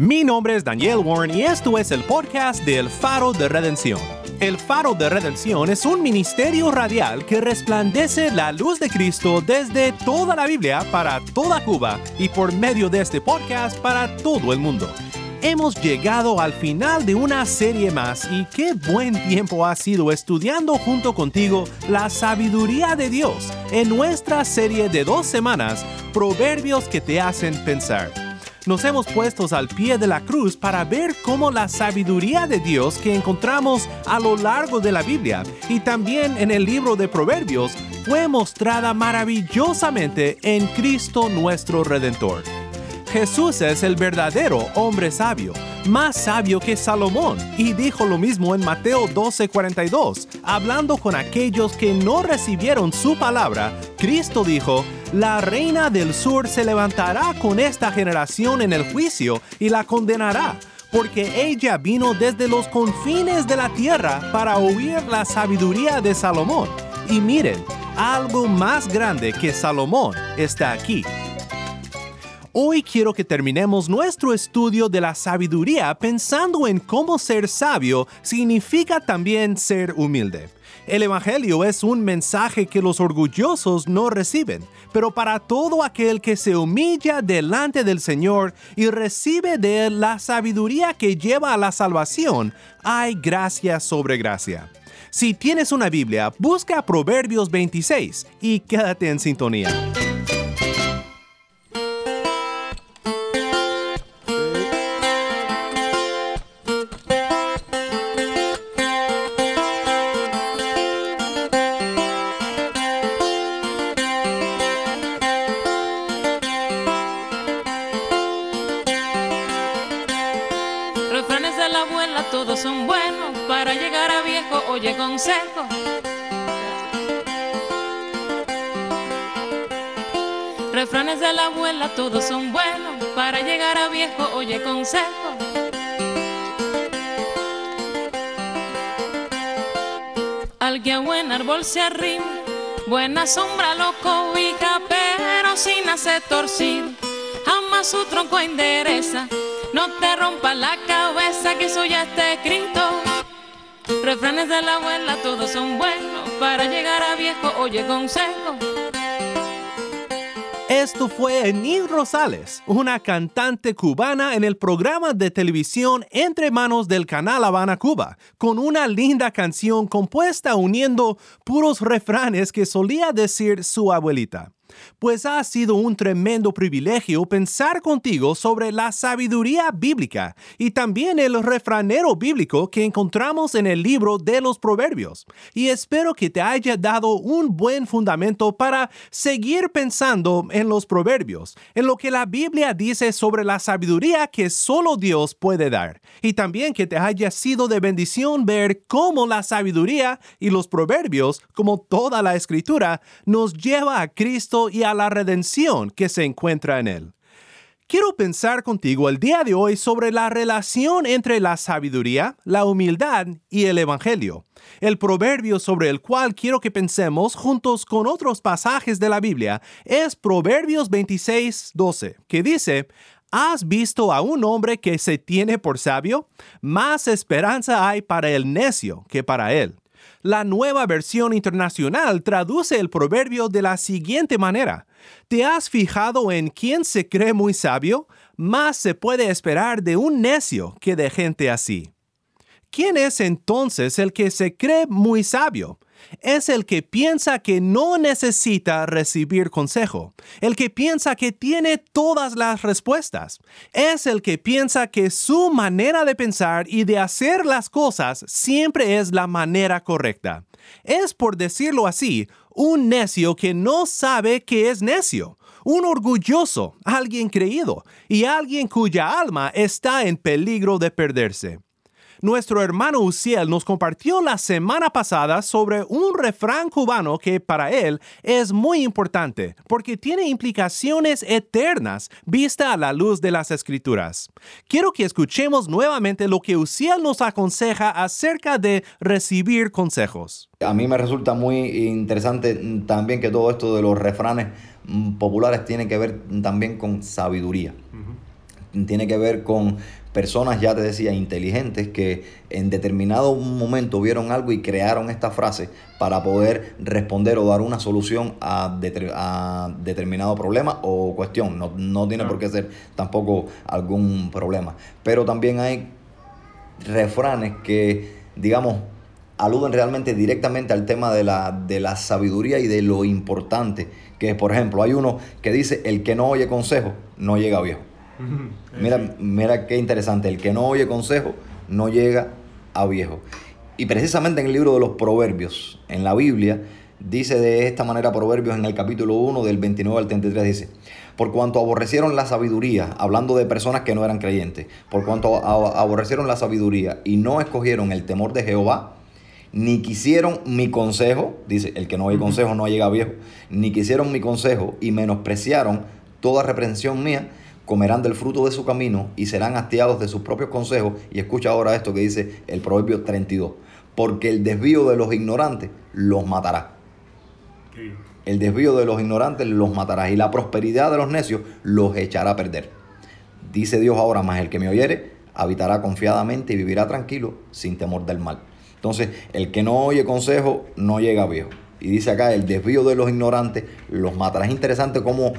Mi nombre es Daniel Warren y esto es el podcast de El Faro de Redención. El Faro de Redención es un ministerio radial que resplandece la luz de Cristo desde toda la Biblia para toda Cuba y por medio de este podcast para todo el mundo. Hemos llegado al final de una serie más y qué buen tiempo ha sido estudiando junto contigo la sabiduría de Dios en nuestra serie de 2 semanas, Proverbios que te hacen pensar. Nos hemos puesto al pie de la cruz para ver cómo la sabiduría de Dios que encontramos a lo largo de la Biblia y también en el libro de Proverbios fue mostrada maravillosamente en Cristo nuestro Redentor. Jesús es el verdadero hombre sabio, más sabio que Salomón, y dijo lo mismo en Mateo 12:42. Hablando con aquellos que no recibieron su palabra, Cristo dijo: «La reina del sur se levantará con esta generación en el juicio y la condenará, porque ella vino desde los confines de la tierra para oír la sabiduría de Salomón. Y miren, algo más grande que Salomón está aquí». Hoy quiero que terminemos nuestro estudio de la sabiduría pensando en cómo ser sabio significa también ser humilde. El Evangelio es un mensaje que los orgullosos no reciben, pero para todo aquel que se humilla delante del Señor y recibe de Él la sabiduría que lleva a la salvación, hay gracia sobre gracia. Si tienes una Biblia, busca Proverbios 26 y quédate en sintonía. Refranes de la abuela todos son buenos, para llegar a viejo oye consejo. Refranes de la abuela todos son buenos, para llegar a viejo oye consejo. Al que a buen árbol se arrima, buena sombra lo cobija, pero si nace torcido, jamás su tronco endereza. No te rompas la cabeza, que eso ya está escrito. Refranes de la abuela todos son buenos, para llegar a viejo oye consejo. Esto fue Enid Rosales, una cantante cubana en el programa de televisión Entre Manos del Canal Habana Cuba, con una linda canción compuesta uniendo puros refranes que solía decir su abuelita. Pues ha sido un tremendo privilegio pensar contigo sobre la sabiduría bíblica y también el refranero bíblico que encontramos en el libro de los Proverbios. Y espero que te haya dado un buen fundamento para seguir pensando en los Proverbios, en lo que la Biblia dice sobre la sabiduría que solo Dios puede dar. Y también que te haya sido de bendición ver cómo la sabiduría y los Proverbios, como toda la Escritura, nos lleva a Cristo y a la redención que se encuentra en Él. Quiero pensar contigo el día de hoy sobre la relación entre la sabiduría, la humildad y el Evangelio. El proverbio sobre el cual quiero que pensemos juntos con otros pasajes de la Biblia es Proverbios 26:12, que dice: ¿Has visto a un hombre que se tiene por sabio? Más esperanza hay para el necio que para él. La Nueva Versión Internacional traduce el proverbio de la siguiente manera: ¿Te has fijado en quién se cree muy sabio? Más se puede esperar de un necio que de gente así. ¿Quién es entonces el que se cree muy sabio? Es el que piensa que no necesita recibir consejo, el que piensa que tiene todas las respuestas. Es el que piensa que su manera de pensar y de hacer las cosas siempre es la manera correcta. Es, por decirlo así, un necio que no sabe que es necio, un orgulloso, alguien creído y alguien cuya alma está en peligro de perderse. Nuestro hermano Uziel nos compartió la semana pasada sobre un refrán cubano que para él es muy importante porque tiene implicaciones eternas vista a la luz de las Escrituras. Quiero que escuchemos nuevamente lo que Uziel nos aconseja acerca de recibir consejos. A mí me resulta muy interesante también que todo esto de los refranes populares tiene que ver también con sabiduría. tiene que ver con personas, ya te decía, inteligentes que en determinado momento vieron algo y crearon esta frase para poder responder o dar una solución a determinado problema o cuestión. No tiene por qué ser tampoco algún problema. Pero también hay refranes que, digamos, aluden realmente directamente al tema de la sabiduría y de lo importante que es. Por ejemplo, hay uno que dice: el que no oye consejo no llega a viejo. Mira qué interesante: el que no oye consejo no llega a viejo. Y precisamente en el libro de los Proverbios, en la Biblia, dice de esta manera Proverbios en el capítulo 1 del 29 al 33, dice: por cuanto aborrecieron la sabiduría, hablando de personas que no eran creyentes, por cuanto aborrecieron la sabiduría y no escogieron el temor de Jehová, ni quisieron mi consejo, dice, el que no oye consejo no llega a viejo, ni quisieron mi consejo y menospreciaron toda reprensión mía, comerán del fruto de su camino y serán hastiados de sus propios consejos. Y escucha ahora esto que dice el Proverbio 32, porque el desvío de los ignorantes los matará. El desvío de los ignorantes los matará y la prosperidad de los necios los echará a perder. Dice Dios ahora: mas el que me oyere habitará confiadamente y vivirá tranquilo sin temor del mal. Entonces, el que no oye consejo no llega a viejo. Y dice acá: el desvío de los ignorantes los matará. Es interesante cómo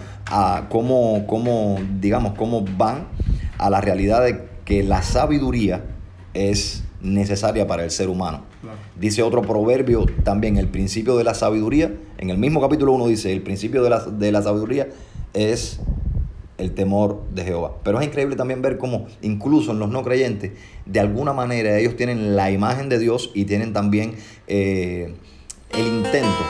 van a la realidad de que la sabiduría es necesaria para el ser humano. Claro. Dice otro proverbio también: el principio de la sabiduría, en el mismo capítulo 1 dice: el principio de la sabiduría es el temor de Jehová. Pero es increíble también ver cómo incluso en los no creyentes, de alguna manera ellos tienen la imagen de Dios y tienen también el intento.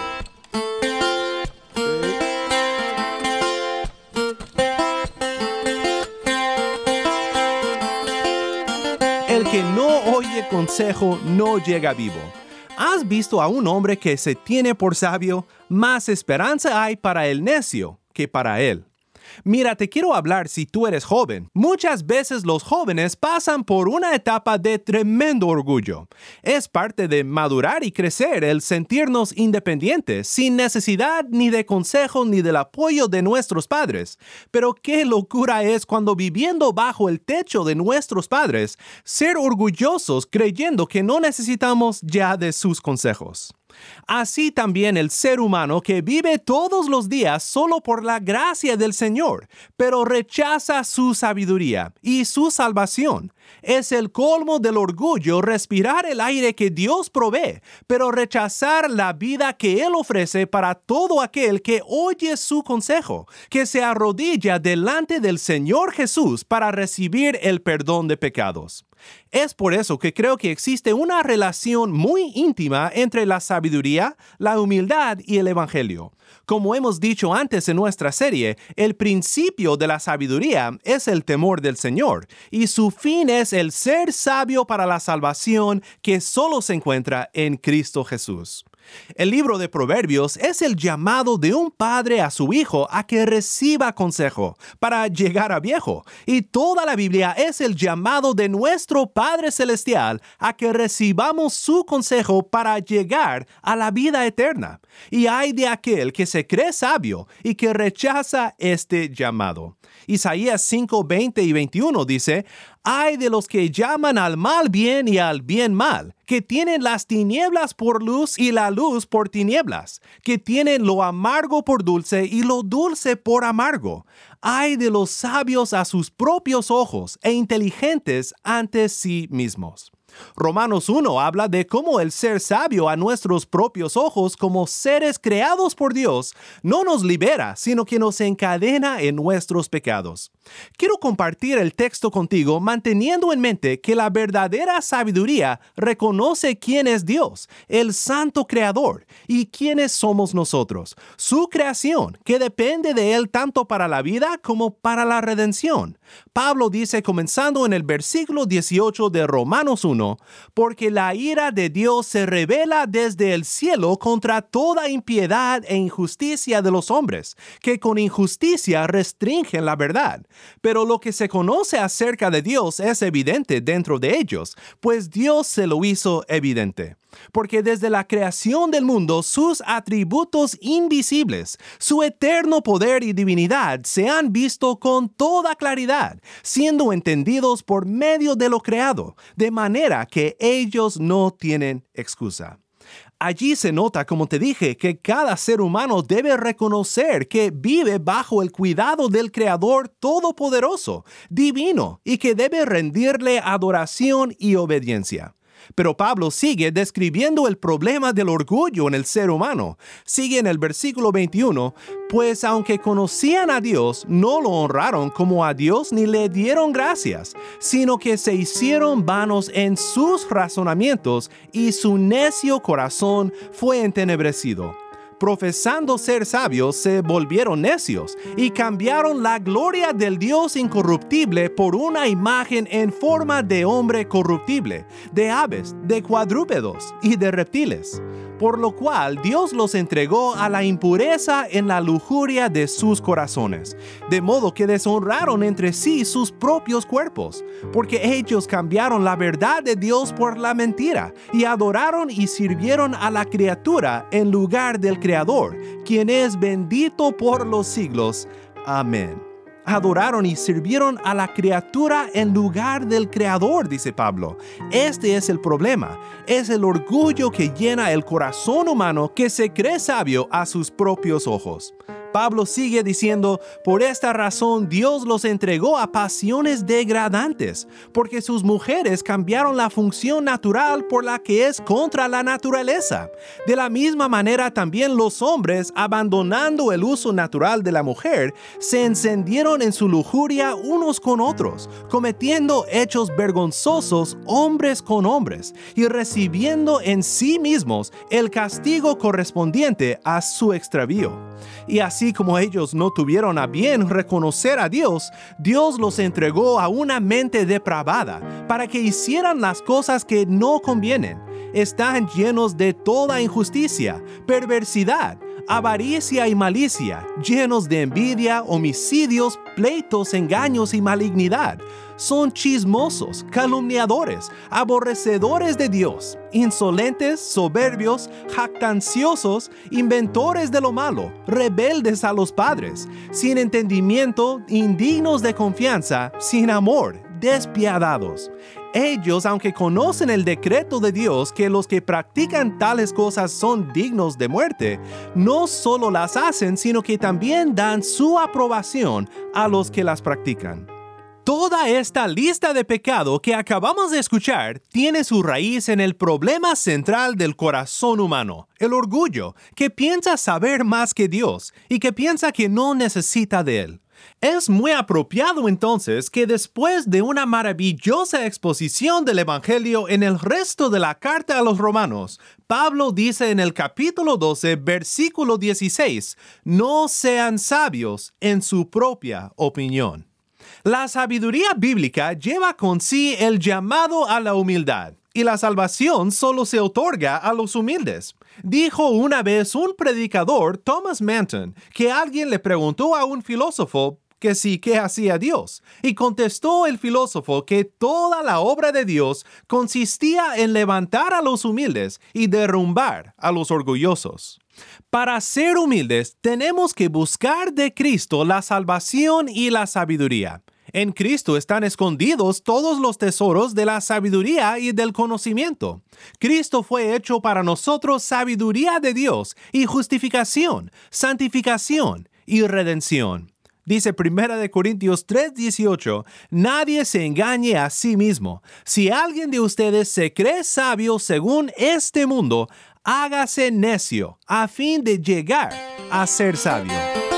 El que no oye consejo no llega vivo. ¿Has visto a un hombre que se tiene por sabio? Más esperanza hay para el necio que para él. Mira, te quiero hablar si tú eres joven. Muchas veces los jóvenes pasan por una etapa de tremendo orgullo. Es parte de madurar y crecer el sentirnos independientes, sin necesidad ni de consejo ni del apoyo de nuestros padres. Pero qué locura es cuando, viviendo bajo el techo de nuestros padres, ser orgullosos creyendo que no necesitamos ya de sus consejos. Así también el ser humano que vive todos los días solo por la gracia del Señor, pero rechaza su sabiduría y su salvación. Es el colmo del orgullo respirar el aire que Dios provee, pero rechazar la vida que Él ofrece para todo aquel que oye su consejo, que se arrodilla delante del Señor Jesús para recibir el perdón de pecados. Es por eso que creo que existe una relación muy íntima entre la sabiduría, la humildad y el Evangelio. Como hemos dicho antes en nuestra serie, el principio de la sabiduría es el temor del Señor, y su fin es el ser sabio para la salvación que solo se encuentra en Cristo Jesús. El libro de Proverbios es el llamado de un padre a su hijo a que reciba consejo para llegar a viejo, y toda la Biblia es el llamado de nuestro Padre Celestial a que recibamos su consejo para llegar a la vida eterna. Y hay de aquel que se cree sabio y que rechaza este llamado. Isaías 5, 20 y 21 dice: «Ay de los que llaman al mal bien y al bien mal, que tienen las tinieblas por luz y la luz por tinieblas, que tienen lo amargo por dulce y lo dulce por amargo. Ay de los sabios a sus propios ojos e inteligentes ante sí mismos». Romanos 1 habla de cómo el ser sabio a nuestros propios ojos como seres creados por Dios no nos libera, sino que nos encadena en nuestros pecados. Quiero compartir el texto contigo manteniendo en mente que la verdadera sabiduría reconoce quién es Dios, el santo creador, y quiénes somos nosotros, su creación, que depende de Él tanto para la vida como para la redención. Pablo dice, comenzando en el versículo 18 de Romanos 1, «Porque la ira de Dios se revela desde el cielo contra toda impiedad e injusticia de los hombres, que con injusticia restringen la verdad. Pero lo que se conoce acerca de Dios es evidente dentro de ellos, pues Dios se lo hizo evidente. Porque desde la creación del mundo, sus atributos invisibles, su eterno poder y divinidad se han visto con toda claridad, siendo entendidos por medio de lo creado, de manera que ellos no tienen excusa. Allí se nota, como te dije, que cada ser humano debe reconocer que vive bajo el cuidado del Creador Todopoderoso, divino, y que debe rendirle adoración y obediencia. Pero Pablo sigue describiendo el problema del orgullo en el ser humano. Sigue en el versículo 21, pues aunque conocían a Dios, no lo honraron como a Dios ni le dieron gracias, sino que se hicieron vanos en sus razonamientos y su necio corazón fue entenebrecido. Profesando ser sabios, se volvieron necios y cambiaron la gloria del Dios incorruptible por una imagen en forma de hombre corruptible, de aves, de cuadrúpedos y de reptiles. Por lo cual Dios los entregó a la impureza en la lujuria de sus corazones, de modo que deshonraron entre sí sus propios cuerpos, porque ellos cambiaron la verdad de Dios por la mentira, y adoraron y sirvieron a la criatura en lugar del Creador, quien es bendito por los siglos. Amén. Adoraron y sirvieron a la criatura en lugar del Creador, dice Pablo. Este es el problema. Es el orgullo que llena el corazón humano que se cree sabio a sus propios ojos. Pablo sigue diciendo, por esta razón Dios los entregó a pasiones degradantes, porque sus mujeres cambiaron la función natural por la que es contra la naturaleza. De la misma manera también los hombres, abandonando el uso natural de la mujer, se encendieron en su lujuria unos con otros, cometiendo hechos vergonzosos hombres con hombres, y recibiendo en sí mismos el castigo correspondiente a su extravío. Y así como ellos no tuvieron a bien reconocer a Dios, Dios los entregó a una mente depravada para que hicieran las cosas que no convienen. Están llenos de toda injusticia, perversidad, avaricia y malicia, llenos de envidia, homicidios, pleitos, engaños y malignidad. Son chismosos, calumniadores, aborrecedores de Dios, insolentes, soberbios, jactanciosos, inventores de lo malo, rebeldes a los padres, sin entendimiento, indignos de confianza, sin amor, despiadados. Ellos, aunque conocen el decreto de Dios que los que practican tales cosas son dignos de muerte, no solo las hacen, sino que también dan su aprobación a los que las practican. Toda esta lista de pecado que acabamos de escuchar tiene su raíz en el problema central del corazón humano, el orgullo, que piensa saber más que Dios y que piensa que no necesita de Él. Es muy apropiado entonces que después de una maravillosa exposición del Evangelio en el resto de la carta a los Romanos, Pablo dice en el capítulo 12, versículo 16, no sean sabios en su propia opinión. La sabiduría bíblica lleva con sí el llamado a la humildad, y la salvación solo se otorga a los humildes. Dijo una vez un predicador, Thomas Manton, que alguien le preguntó a un filósofo que sí, ¿qué hacía Dios? Y contestó el filósofo que toda la obra de Dios consistía en levantar a los humildes y derrumbar a los orgullosos. Para ser humildes, tenemos que buscar de Cristo la salvación y la sabiduría. En Cristo están escondidos todos los tesoros de la sabiduría y del conocimiento. Cristo fue hecho para nosotros sabiduría de Dios y justificación, santificación y redención. Dice 1 Corintios 3:18, nadie se engañe a sí mismo. Si alguien de ustedes se cree sabio según este mundo, hágase necio a fin de llegar a ser sabio.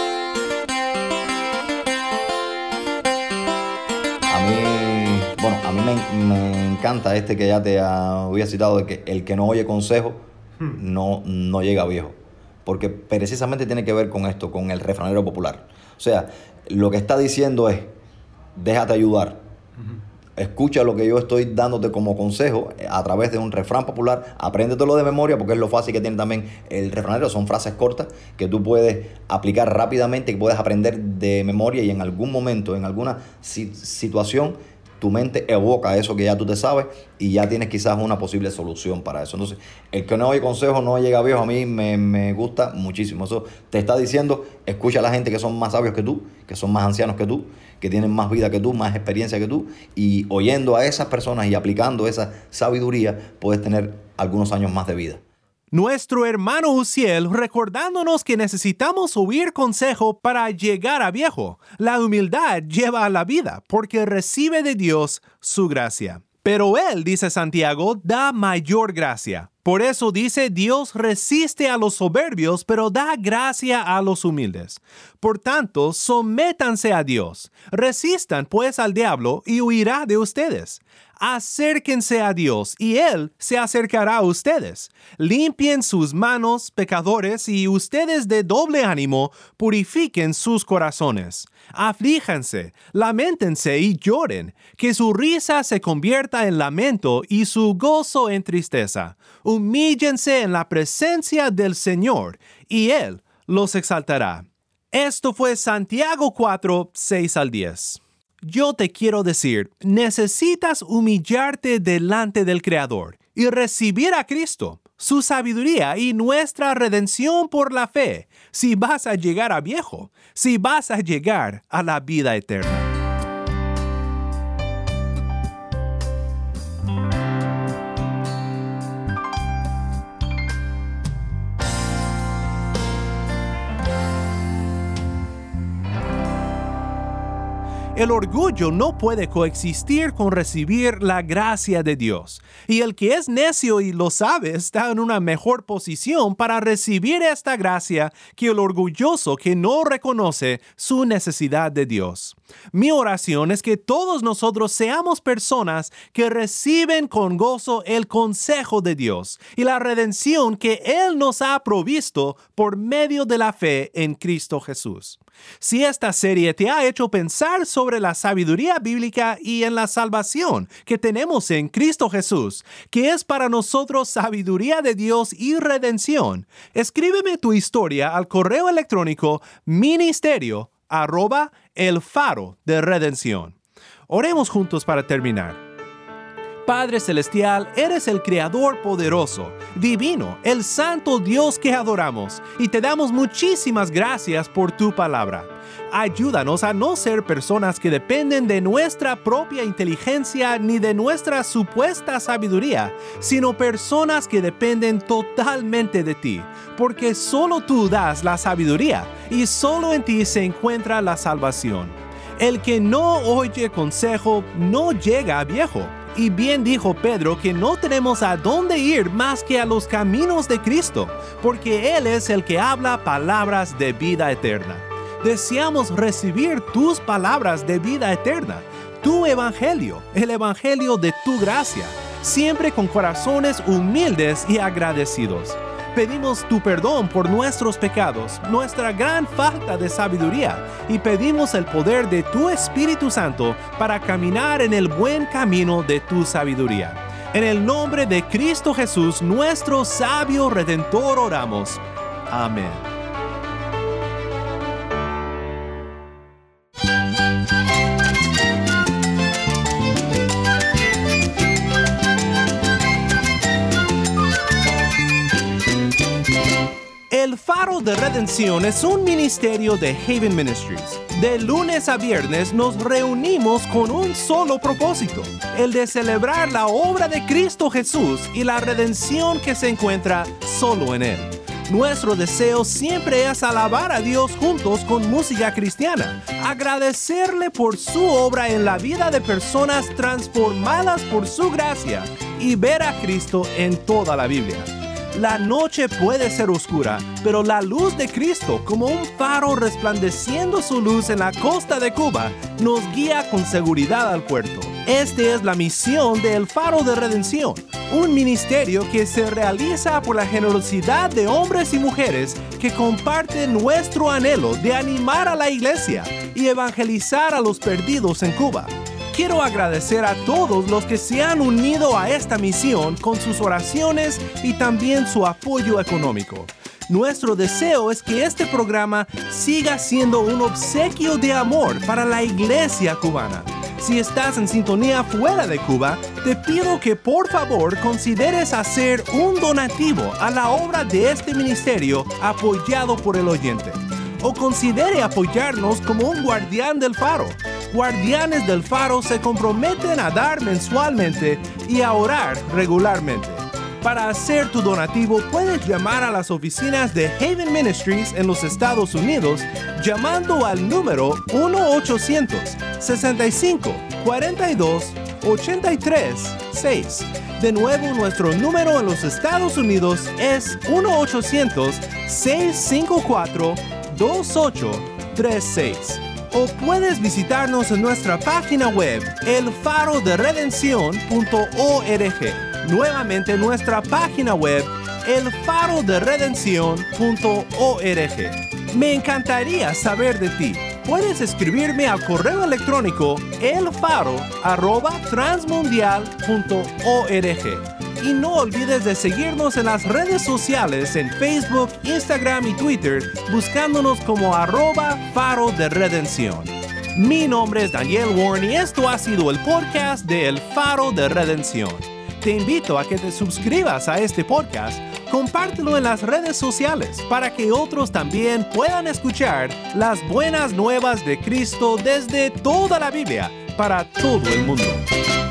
A mí me encanta que ya te había citado, de que el que no oye consejo no llega viejo. Porque precisamente tiene que ver con esto, con el refranero popular. O sea, lo que está diciendo es, déjate ayudar. Escucha lo que yo estoy dándote como consejo a través de un refrán popular. Apréndetelo de memoria, porque es lo fácil que tiene también el refranero. Son frases cortas que tú puedes aplicar rápidamente y puedes aprender de memoria, y en algún momento, en alguna situación, tu mente evoca eso que ya tú te sabes y ya tienes quizás una posible solución para eso. Entonces, el que no oye consejo no llega viejo, a mí me gusta muchísimo. Eso te está diciendo, escucha a la gente que son más sabios que tú, que son más ancianos que tú, que tienen más vida que tú, más experiencia que tú, y oyendo a esas personas y aplicando esa sabiduría, puedes tener algunos años más de vida. Nuestro hermano Uziel recordándonos que necesitamos oír consejo para llegar a viejo. La humildad lleva a la vida porque recibe de Dios su gracia. Pero Él, dice Santiago, da mayor gracia. Por eso dice, Dios resiste a los soberbios, pero da gracia a los humildes. Por tanto, sométanse a Dios. Resistan pues al diablo y huirá de ustedes. Acérquense a Dios y Él se acercará a ustedes. Limpien sus manos, pecadores, y ustedes de doble ánimo purifiquen sus corazones. Aflíjanse, lamentense y lloren, que su risa se convierta en lamento y su gozo en tristeza. Humíllense en la presencia del Señor y Él los exaltará. Esto fue Santiago 4, 6 al 10. Yo te quiero decir, necesitas humillarte delante del Creador y recibir a Cristo, su sabiduría y nuestra redención por la fe, si vas a llegar a viejo, si vas a llegar a la vida eterna. El orgullo no puede coexistir con recibir la gracia de Dios. Y el que es necio y lo sabe está en una mejor posición para recibir esta gracia que el orgulloso que no reconoce su necesidad de Dios. Mi oración es que todos nosotros seamos personas que reciben con gozo el consejo de Dios y la redención que Él nos ha provisto por medio de la fe en Cristo Jesús. Si esta serie te ha hecho pensar sobre la sabiduría bíblica y en la salvación que tenemos en Cristo Jesús, que es para nosotros sabiduría de Dios y redención, escríbeme tu historia al correo electrónico ministerio@elfaroderedención. Oremos juntos para terminar. Padre Celestial, eres el Creador poderoso, divino, el santo Dios que adoramos, y te damos muchísimas gracias por tu palabra. Ayúdanos a no ser personas que dependen de nuestra propia inteligencia ni de nuestra supuesta sabiduría, sino personas que dependen totalmente de ti, porque solo tú das la sabiduría y solo en ti se encuentra la salvación. El que no oye consejo no llega a viejo. Y bien dijo Pedro que no tenemos a dónde ir más que a los caminos de Cristo, porque Él es el que habla palabras de vida eterna. Deseamos recibir tus palabras de vida eterna, tu evangelio, el evangelio de tu gracia, siempre con corazones humildes y agradecidos. Pedimos tu perdón por nuestros pecados, nuestra gran falta de sabiduría, y pedimos el poder de tu Espíritu Santo para caminar en el buen camino de tu sabiduría. En el nombre de Cristo Jesús, nuestro sabio Redentor, oramos. Amén. El Faro de Redención es un ministerio de Haven Ministries. De lunes a viernes nos reunimos con un solo propósito, el de celebrar la obra de Cristo Jesús y la redención que se encuentra solo en Él. Nuestro deseo siempre es alabar a Dios juntos con música cristiana, agradecerle por su obra en la vida de personas transformadas por su gracia y ver a Cristo en toda la Biblia. La noche puede ser oscura, pero la luz de Cristo, como un faro resplandeciendo su luz en la costa de Cuba, nos guía con seguridad al puerto. Esta es la misión de El Faro de Redención, un ministerio que se realiza por la generosidad de hombres y mujeres que comparten nuestro anhelo de animar a la iglesia y evangelizar a los perdidos en Cuba. Quiero agradecer a todos los que se han unido a esta misión con sus oraciones y también su apoyo económico. Nuestro deseo es que este programa siga siendo un obsequio de amor para la iglesia cubana. Si estás en sintonía fuera de Cuba, te pido que por favor consideres hacer un donativo a la obra de este ministerio apoyado por el oyente. O considere apoyarnos como un guardián del faro. Guardianes del faro se comprometen a dar mensualmente y a orar regularmente. Para hacer tu donativo, puedes llamar a las oficinas de Haven Ministries en los Estados Unidos llamando al número 1-800-65-42-83-6. De nuevo, nuestro número en los Estados Unidos es 1-800-654-2836. O puedes visitarnos en nuestra página web, elfaroderedencion.org. Nuevamente nuestra página web, elfaroderedencion.org. Me encantaría saber de ti. Puedes escribirme al correo electrónico elfaro@transmundial.org. Y no olvides de seguirnos en las redes sociales en Facebook, Instagram y Twitter, buscándonos como @Faro de Redención. Mi nombre es Daniel Warren y esto ha sido el podcast de El Faro de Redención. Te invito a que te suscribas a este podcast, compártelo en las redes sociales para que otros también puedan escuchar las buenas nuevas de Cristo desde toda la Biblia para todo el mundo.